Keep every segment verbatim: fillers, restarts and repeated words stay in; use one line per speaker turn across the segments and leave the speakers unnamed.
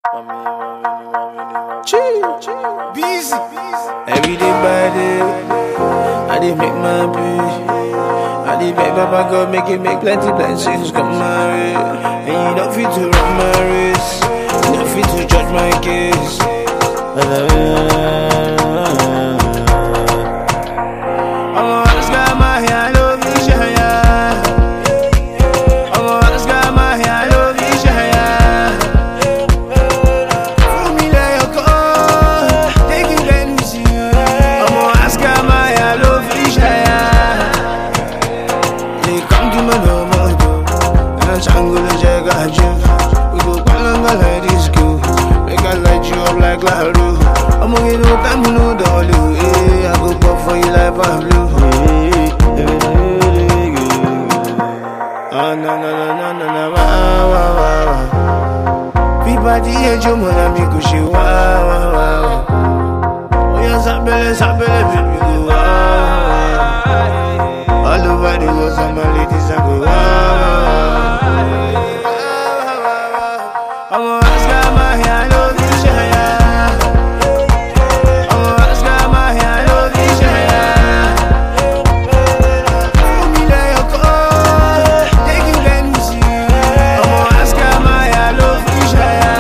Busy. Every day by day, I did make my pay. I did make Papa God make it make plenty blessings come my way. And you don't fit to run my race, you don't fit to judge my case. I'm a hot sky, my hair, I love you, Shaya. I'm a hot sky, my hair, I love you, Shaya. Fool me like a car, take it and see you. I'm a hot sky, my hair, I love you, Shaya. They come to my normal door, and I'm trying to check out you. We go palanga like this girl, make I light you up like Laro. I'm gonna get no time, no dolly. Hey, I go pop for you like Pablo. Ah, na na na na na na, wow wow wow. People di ejo mo na mi ko she wow wow wow. Oh yeah, sabele sabele baby go wow. All over the world, some ladies I go wow. I'm a hot sky, my hair, I love you, Shaya. I'm a hot sky, my hair, I love you, Shaya. Fool me like a car, take it and see you. I'm a hot sky, my hair, I love you, Shaya.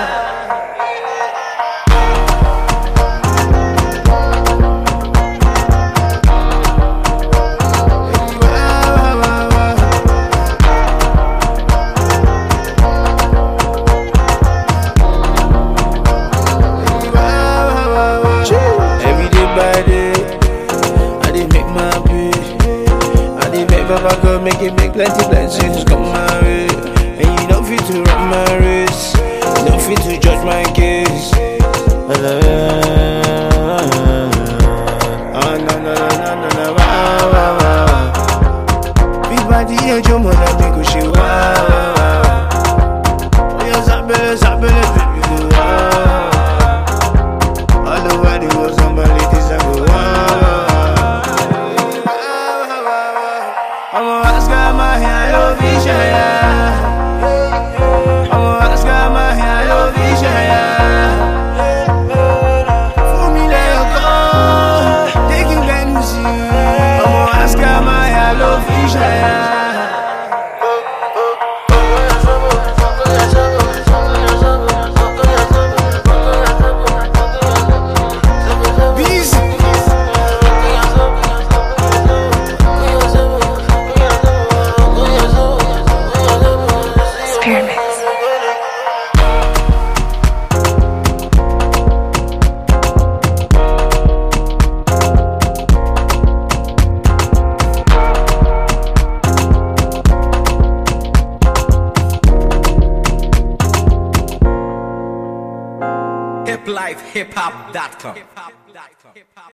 Every day by day, I did make my pay. I did make Papa God make it make plenty blessings come my way. And you don't fit to run my race, you don't fit to judge my case. Ah, na na na na na na, wow wow wow. People di ejo mo na mi ko she wow wow wow. Oh yeah, sabele sabele baby go wow. All over the world, some ladies I go wow. I'm a hot sky, my hair, I love you, Shaya. I'm a hot sky, my hair, I love you, Shaya. Fool me like a car, take it and see you. I'm a hot sky, my hair, I love you, Shaya.
hip life hip hop dot com